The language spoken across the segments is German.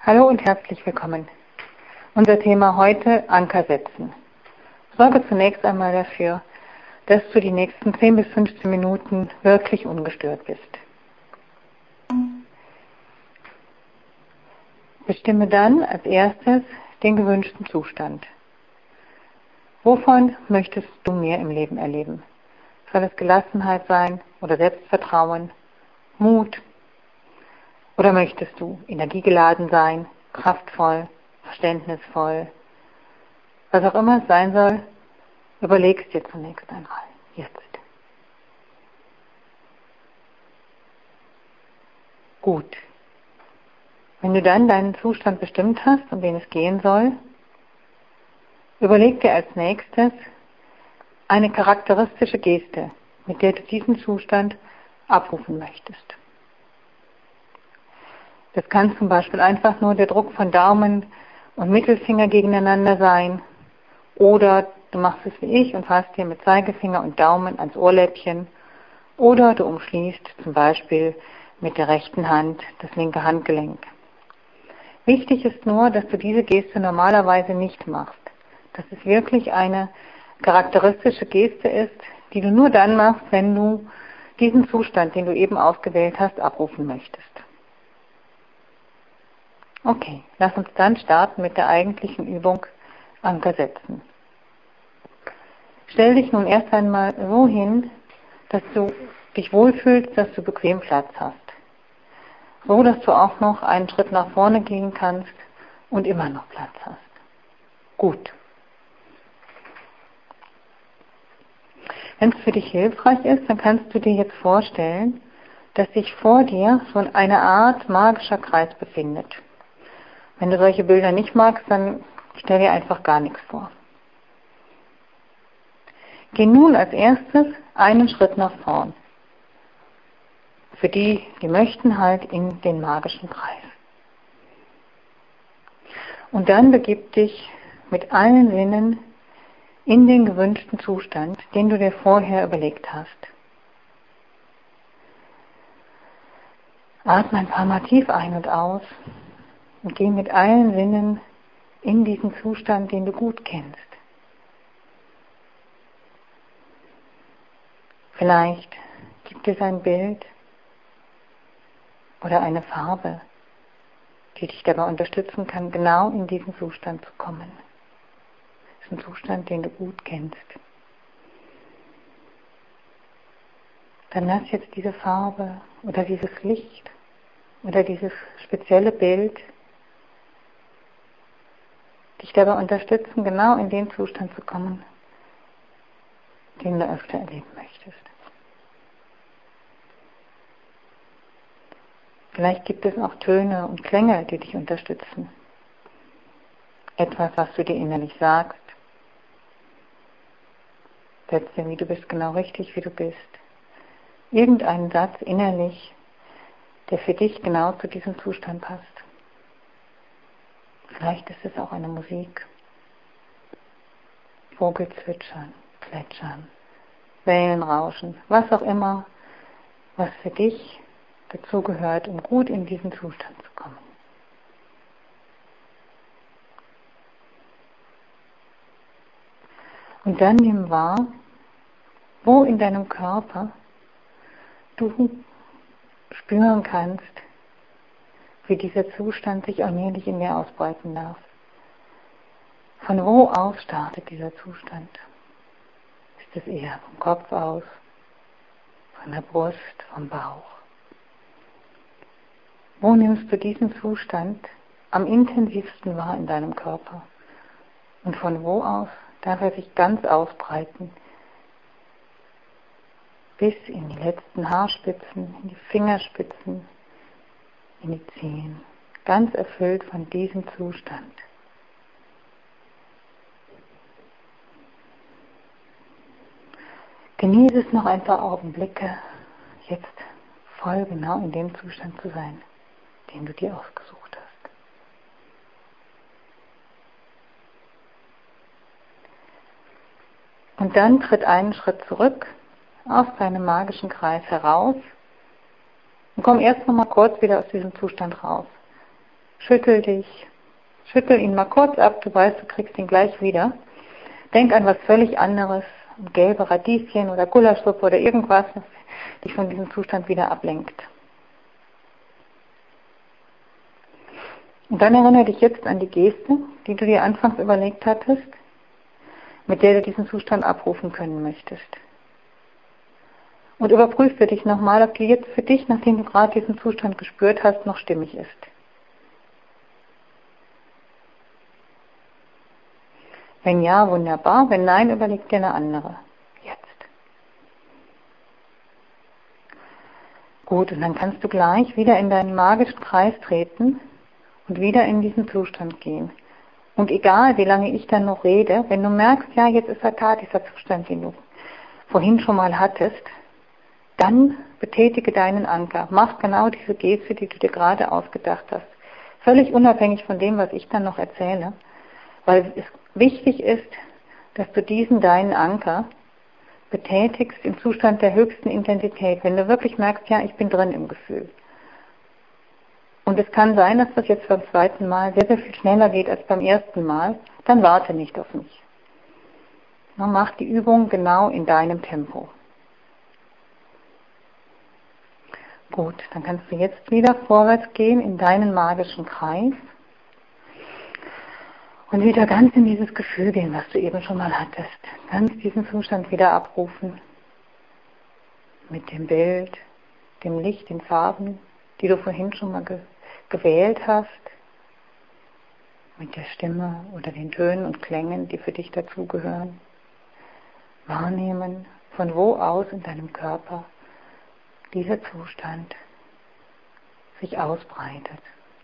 Hallo und herzlich willkommen. Unser Thema heute: Anker setzen. Sorge zunächst einmal dafür, dass du die nächsten 10 bis 15 Minuten wirklich ungestört bist. Bestimme dann als erstes den gewünschten Zustand. Wovon möchtest du mehr im Leben erleben? Soll es Gelassenheit sein oder Selbstvertrauen, Mut? Oder möchtest du energiegeladen sein, kraftvoll, verständnisvoll? Was auch immer es sein soll, überlegst dir zunächst einmal, jetzt. Gut. Wenn du dann deinen Zustand bestimmt hast, um den es gehen soll, überleg dir als nächstes eine charakteristische Geste, mit der du diesen Zustand abrufen möchtest. Das kann zum Beispiel einfach nur der Druck von Daumen und Mittelfinger gegeneinander sein, oder du machst es wie ich und fasst dir mit Zeigefinger und Daumen ans Ohrläppchen, oder du umschließt zum Beispiel mit der rechten Hand das linke Handgelenk. Wichtig ist nur, dass du diese Geste normalerweise nicht machst, dass es wirklich eine charakteristische Geste ist, die du nur dann machst, wenn du diesen Zustand, den du eben ausgewählt hast, abrufen möchtest. Okay, lass uns dann starten mit der eigentlichen Übung Anker setzen. Stell dich nun erst einmal so hin, dass du dich wohlfühlst, dass du bequem Platz hast. So, dass du auch noch einen Schritt nach vorne gehen kannst und immer noch Platz hast. Gut. Wenn es für dich hilfreich ist, dann kannst du dir jetzt vorstellen, dass sich vor dir so eine Art magischer Kreis befindet. Wenn du solche Bilder nicht magst, dann stell dir einfach gar nichts vor. Geh nun als erstes einen Schritt nach vorn. Für die möchten, halt in den magischen Kreis. Und dann begib dich mit allen Sinnen in den gewünschten Zustand, den du dir vorher überlegt hast. Atme ein paar Mal tief ein und aus und geh mit allen Sinnen in diesen Zustand, den du gut kennst. Vielleicht gibt es ein Bild oder eine Farbe, die dich dabei unterstützen kann, genau in diesen Zustand zu kommen. Das ist ein Zustand, den du gut kennst. Dann lass jetzt diese Farbe oder dieses Licht oder dieses spezielle Bild dich dabei unterstützen, genau in den Zustand zu kommen, den du öfter erleben möchtest. Vielleicht gibt es auch Töne und Klänge, die dich unterstützen. Etwas, was du dir innerlich sagst. Sätze, wie du bist genau richtig, wie du bist. Irgendeinen Satz innerlich, der für dich genau zu diesem Zustand passt. Vielleicht ist es auch eine Musik. Vogelzwitschern, Plätschern, Wellenrauschen, was auch immer, was für dich dazugehört, um gut in diesen Zustand zu kommen. Und dann nimm wahr, wo in deinem Körper du spüren kannst, wie dieser Zustand sich allmählich in dir ausbreiten darf. Von wo aus startet dieser Zustand? Ist es eher vom Kopf aus, von der Brust, vom Bauch? Wo nimmst du diesen Zustand am intensivsten wahr in deinem Körper? Und von wo aus darf er sich ganz ausbreiten? Bis in die letzten Haarspitzen, in die Fingerspitzen, in die Zehen. Ganz erfüllt von diesem Zustand. Genieße es noch ein paar Augenblicke, jetzt voll genau in dem Zustand zu sein, den du dir ausgesucht hast. Und dann tritt einen Schritt zurück aus deinem magischen Kreis heraus und komm erst noch mal kurz wieder aus diesem Zustand raus. schüttel dich, schüttel ihn mal kurz ab, du weißt, du kriegst ihn gleich wieder. Denk an was völlig anderes, gelbe Radieschen oder Gulaschsuppe oder irgendwas, was dich von diesem Zustand wieder ablenkt. Und dann erinnere dich jetzt an die Geste, die du dir anfangs überlegt hattest, mit der du diesen Zustand abrufen können möchtest. Und überprüf für dich nochmal, ob die jetzt für dich, nachdem du gerade diesen Zustand gespürt hast, noch stimmig ist. Wenn ja, wunderbar. Wenn nein, überleg dir eine andere. Jetzt. Gut, und dann kannst du gleich wieder in deinen magischen Kreis treten und wieder in diesen Zustand gehen. Und egal, wie lange ich dann noch rede, wenn du merkst, ja, jetzt ist da dieser Zustand, den du vorhin schon mal hattest, dann betätige deinen Anker. Mach genau diese Geste, die du dir gerade ausgedacht hast. Völlig unabhängig von dem, was ich dann noch erzähle. Weil es wichtig ist, dass du diesen deinen Anker betätigst im Zustand der höchsten Intensität. Wenn du wirklich merkst, ja, ich bin drin im Gefühl. Und es kann sein, dass das jetzt beim zweiten Mal sehr, sehr viel schneller geht als beim ersten Mal. Dann warte nicht auf mich. Mach die Übung genau in deinem Tempo. Gut, dann kannst du jetzt wieder vorwärts gehen in deinen magischen Kreis und wieder ganz in dieses Gefühl gehen, was du eben schon mal hattest. Ganz diesen Zustand wieder abrufen mit dem Bild, dem Licht, den Farben, die du vorhin schon mal gewählt hast, mit der Stimme oder den Tönen und Klängen, die für dich dazugehören. Wahrnehmen, von wo aus in deinem Körper dieser Zustand sich ausbreitet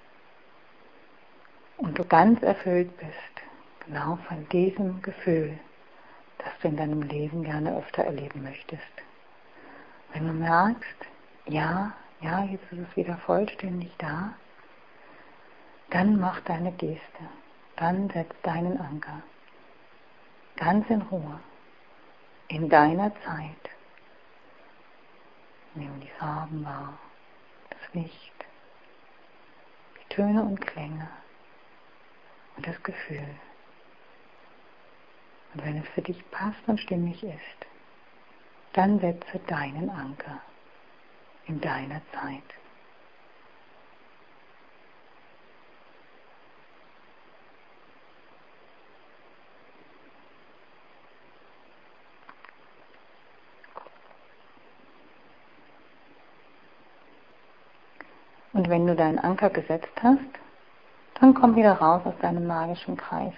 und du ganz erfüllt bist, genau von diesem Gefühl, das du in deinem Leben gerne öfter erleben möchtest. Wenn du merkst, ja, jetzt ist es wieder vollständig da, dann mach deine Geste, dann setz deinen Anker, ganz in Ruhe, in deiner Zeit. Nimm die Farben wahr, das Licht, die Töne und Klänge und das Gefühl. Und wenn es für dich passt und stimmig ist, dann setze deinen Anker in deiner Zeit. Und wenn du deinen Anker gesetzt hast, dann komm wieder raus aus deinem magischen Kreis.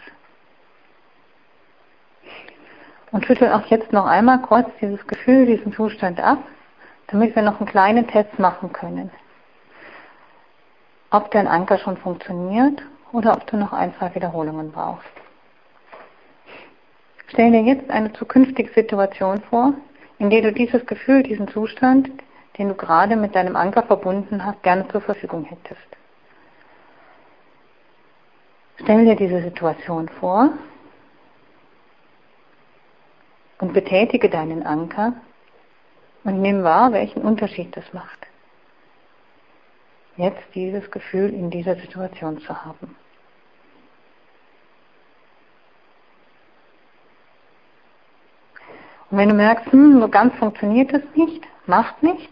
Und schüttel auch jetzt noch einmal kurz dieses Gefühl, diesen Zustand ab, damit wir noch einen kleinen Test machen können. Ob dein Anker schon funktioniert oder ob du noch ein, zwei Wiederholungen brauchst. Stell dir jetzt eine zukünftige Situation vor, in der du dieses Gefühl, diesen Zustand, den du gerade mit deinem Anker verbunden hast, gerne zur Verfügung hättest. Stell dir diese Situation vor und betätige deinen Anker und nimm wahr, welchen Unterschied das macht, jetzt dieses Gefühl in dieser Situation zu haben. Und wenn du merkst, so ganz funktioniert das nicht, macht nichts,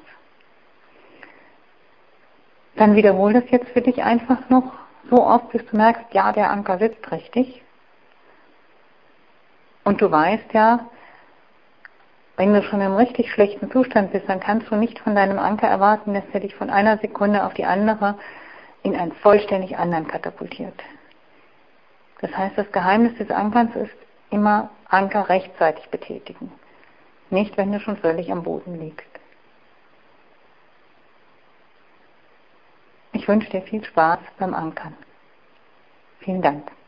dann wiederhol das jetzt für dich einfach noch so oft, bis du merkst, ja, der Anker sitzt richtig. Und du weißt ja, wenn du schon im richtig schlechten Zustand bist, dann kannst du nicht von deinem Anker erwarten, dass er dich von einer Sekunde auf die andere in einen vollständig anderen katapultiert. Das heißt, das Geheimnis des Ankerns ist immer Anker rechtzeitig betätigen. Nicht, wenn du schon völlig am Boden liegst. Ich wünsche dir viel Spaß beim Ankern. Vielen Dank.